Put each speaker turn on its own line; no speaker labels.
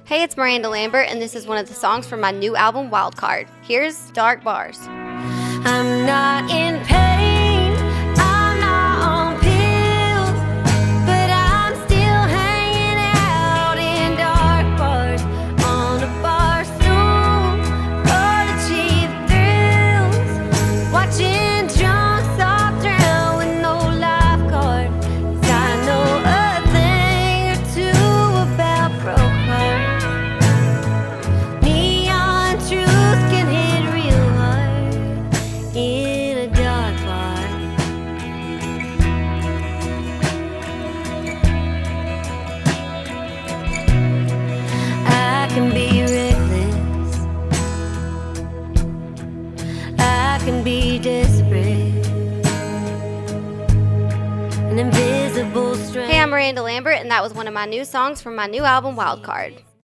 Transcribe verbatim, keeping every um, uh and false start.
Hey, it's Miranda Lambert, and this is one of the songs from my new album, Wildcard. Here's Dark Bars.
I'm not in pain, I'm not on pills, but I'm still hanging out in dark bars, on a bar stool, for the cheap thrills, watching drunks all drown with no lifeguard, 'cause I know a thing or two about broke hearts. Neon truth can hit real hard in a dark bar. I can be reckless, I can be desperate, an invisible strength.
Hey, I'm Miranda Lambert, and that was one of my new songs from my new album, Wildcard.